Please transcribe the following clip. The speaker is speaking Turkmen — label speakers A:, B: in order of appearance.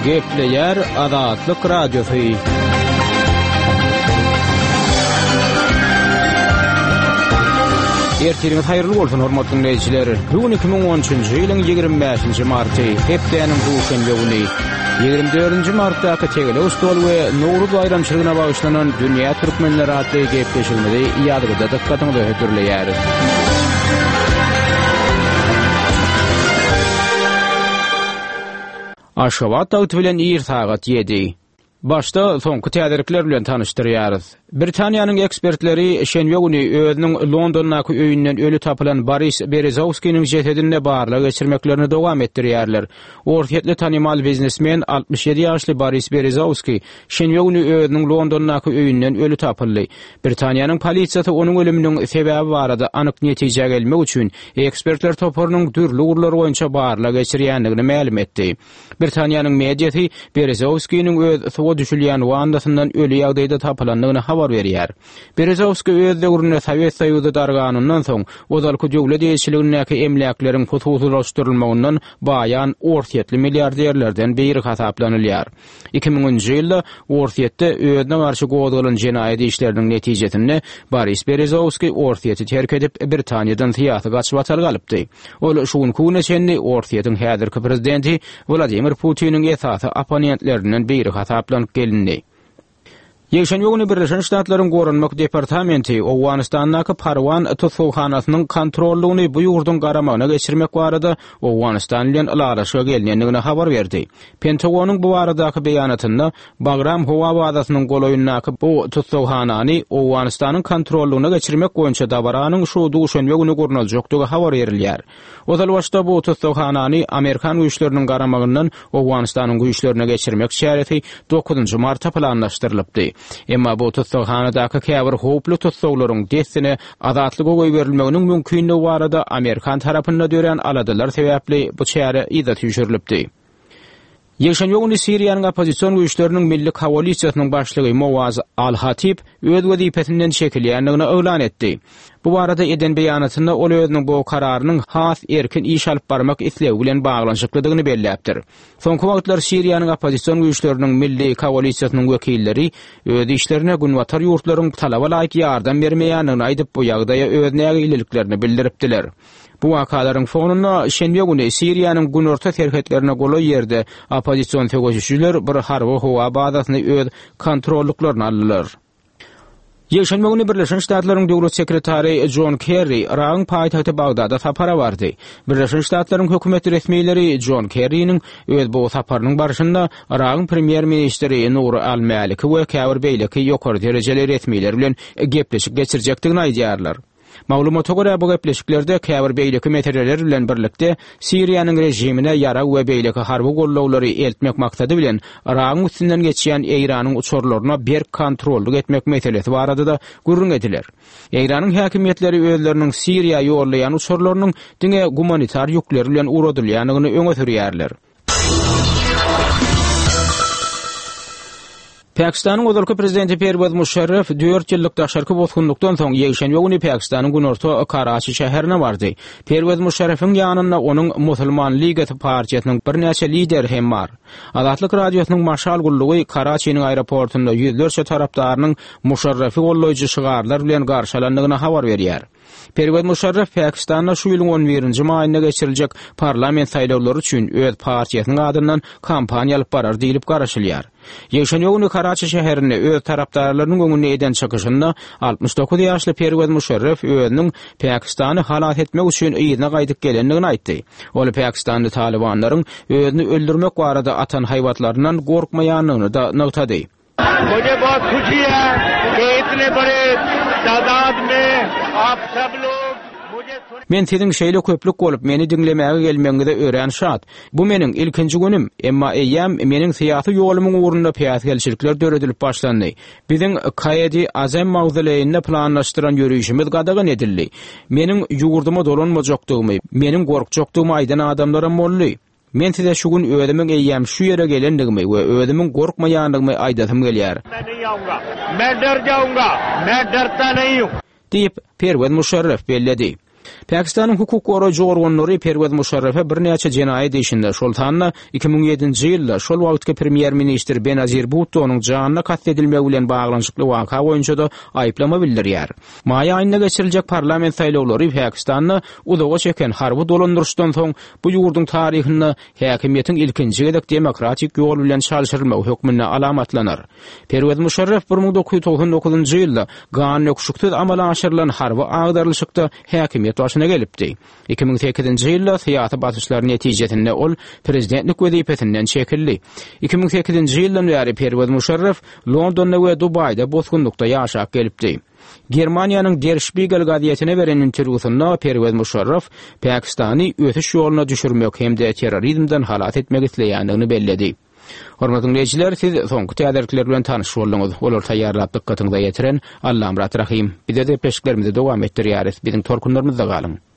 A: Gepleyer Azatlyk Radiosu. Ertiriniz hayırlı bolsun hormatly dinleyijiler. Bugün 2013-nji ýylyň 25-nji marty, hepdeniň duşanbe güni. 24-nji martda Tegele Ustol we Nowruz bayramçylygyna bagyşlanan Dünýä Türkmenleri adly gepleşilmeli ýadygyda dikkatyňyzy hötürleýär. Aşgabat dawty bilen ýer sagat 7. Başta soňky täderikler bilen tanışdyrýarys. Britaniýanyň ekspertleri şenbe güni özüniň Londondaky öýünden ölü tapylan Boris Berezowskiň jesedine barlyk geçirmeklerini dowam etdirýärler. Ortatly tanymal biznesmen 67 ýaşly Boris Berezowski şenbe güni özüniň Londondaky öýünden ölü tapyldy. Britaniýanyň polisiýasy onuň ölüminiň sebäbi barada anyk netije gelmek üçin ekspertler toparynyň dürli urlar boýunça barlyk geçirýändigini ma'lum etdi. Britaniýanyň mediýasy Berezowskiň öz suwa düşülýän wandasyndan ölü ýagdaýda tapylandygyny habar berýär. Berezowski öz döwründe Sowet Soýuzy darganyndan soň ozalky döwlet ýeşiligindäki emläkleriň hususlaşdyrylmagyndan baýan ortatly milliarderlerden biri hasaplanylýar. 2000-nji ýylda ortatda özüne garşy goýulan jenaýat işleriniň netijesinde Boris Berezowski ortaty terk edip Britaniýadan syýasy gaçyp atalgalypdy. Ol şuň kuneçenli ortatyň häzirki prezidenti Vladimir Putiniň esasy opponentlerinden biri hasaplanıp gelindi. Ýeşen ýöňüni Birleşen Ştatlaryň Gorunmak Departamenti Owganistandaky Parwan tutulhanasynyň kontrollugyny bu ýurdun garamagyna geçirmek barada Owganistan bilen alaşyga gelýändigini habar berdi. Pentagonyň bu baradaky beýanatynda Bagram howa bazasynyň goloýundaky bu tutulhanany Owganistanyň kontrollugyna geçirmek boýunça dabaranyň şu duşanbe güni gurulajakdygy habar berilýär. Ozal başda bu tutulhanany Amerikan güýçleriniň garamagyndan Owganistanyň güýçlerine geçirmek şähereti 9-njy martda planlaşdyrylypdy. Emma bu tutulhanadaky käbir howply tutularyň destine azatlyga goý berilmeginiň mümkinligi barada Amerikan tarapyndan dören aladylar sebäpli bu çäre ýa-da tüýşürilipdi. Ýeşen ýöňüni Siriýanyň opozisiýon güýçleriniň milli koalisiýasynyň başlygy Mowaz Al-Hatib öz wezipesinden çekilýändigini öwlan etdi. Bu barada eden beýanatynda ol özüniň bu kararynyň has erkin iş alyp barmak islegi bilen baglanşyklydygyny belläpdir. Soňky wagtlar Siriýanyň opozisiýon güýçleriniň milli koalisiýasynyň wekilleri öz işlerine günwatar ýurtlaryň talaba laýyk ýardam bermeýändigini aýdyp bu ýagdaýa özüne ýagylyliklerini bildiripdiler. Bu wakalaryň fonuna şenbe güni Siriýanyň günorta terhetlerine goly ýerde opozisiýon tegoşçylar bir harby howa bazasyny öz kontrollyklaryna aldylar. Ýeşenme güni Birleşen Ştatlaryň döwlet sekretary John Kerry Iran paýtagty Bagdada sapara bardy. Birleşen Ştatlaryň hökümeti resmiýetleri John Kerry'niň öz bu saparynyň barşynda Iran premier ministri Nur al-Maliki we käbir beýleki ýokary derejeli resmiýetler bilen gepleşik geçirjekdigini aýdýarlar. Maglumatga görä bu gepleşiklerde käbir beýleki meseleleler bilen birlikde Siriýanyň rejimine ýara we beýleki harby gollawlary eltmek maksady bilen Iran üstünden geçýän Eýranyň uçurlaryna bir kontrollyk etmek meselesi barada da gurrun ediler. Eýranyň häkimetleri özleriniň Siriýa ýorlayan uçurlarynyň diňe humanitar ýükleri bilen uradylýanyny öňe sürýärler. Pakistanyň özalky prezidenti Pervez Musharraf 4 ýyllyk daşarky bozgunlukdan soň ýeşenbe güni Pakistanyň günorta Karachi şäherine bardy. Pervez Musharrafyň ýanynda onuň Musulman Ligaty partiýasynyň bir näçe lideri hem bar. Azatlyk radiosynyň maşal gullugy Karachiň aeroportunda ýüzlerçe tarapdarynyň Musharrafy gollaýjy şygarlar bilen garşalandygyny habar berýär. Pervez Musharraf Pakistanda şu ýylyň 11-nji maýyna geçiriljek parlament saýlawlary üçin öz partiýasynyň adyndan kampaniýa alyp barar diýilip garaşylýar. Ýeşenme güni Karachi şäherine öz tarapdarlarynyň öňüne eden çykyşynda 69 ýaşly Pervez Musharraf özüniň Pakistany halat etmek üçin ýyna gaýdyp gelendigini aýtdy. Ol Pakistanly Talibanlaryň özüni öldürmek barada atan haýwatlaryndan gorkmaýanlygyny da nagtady.
B: मुझे बहुत खुशी है कि इतने बड़े तादाद में आप सब लोग
A: Men siziň şeýle köplük bolup meni dinlemäge gelmeňizde ören şat. Bu meniň ilkinji günim, emma eýäm meniň syýasy ýolumyň ugrunda piýasgelçilikler döredilip başlandy. Biziň Kaýady Azam mawzuleýinde planlaşdyran ýörüşimiz gadagan edildi. Meniň ýugurdyma dolanmajakdygymy, meniň gorkjakdygymy aýdan adamlaram boldy. Men size şu gün ödümün eyyem şu yere gelendigimi ve ödümün korkmayandigimi aydasım gelýär.
B: मैं डर जाऊंगा, मैं डरता नहीं हूं.
A: Deyip Pervez Musharraf belledi. Pakistanyň hukuk goraýjy organlary Pervez Musharraf'a bir näçe jenaýat işinde şoltanna 2007-nji ýylda şol wagtky premier ministr Benazir Bhutto onuň janyna katledilmegi bilen baglanyşykly waka boýunça da aýplama bildirýär. Maýa aýynda geçiriljek parlament saýlawlary Pakistanyny udaga çeken harby dolandyrşdan soň bu ýurdun taryhyny häkimiýetiň ilkinji gedek demokratik ýol bilen çalşyrylmagy hökmüne alamatlanar. Pervez Musharraf 1999-njy ýylda ganyň öküşikde amala aşyrylan harby agdarlykda häkimiýet başyna gelipdi. 2008-nji ýylda syýasy basyşlar netijesinde ol prezidentlik wezipetinden çekildi. 2008-nji ýyldan bäri Pervez Musharraf Londonda we Dubaýda bozgundukda ýaşap gelipdi. Germaniýanyň Der Spiegel gazetine beren interwýusynda Pervez Musharraf Pakistany ötüş ýoluna düşürmek hemde terrorizmden halat etmek isleýändigini belledi. Hormatly dinleýijiler, siz soňky täderlikler bilen tanyş boldyňyz. Olar taýýarlap dykkatyňyza ýetiren Allam Rahim. Bize de peşiklerimizi dowam etdirýäris. Biziň torkunlarymyzda galyň.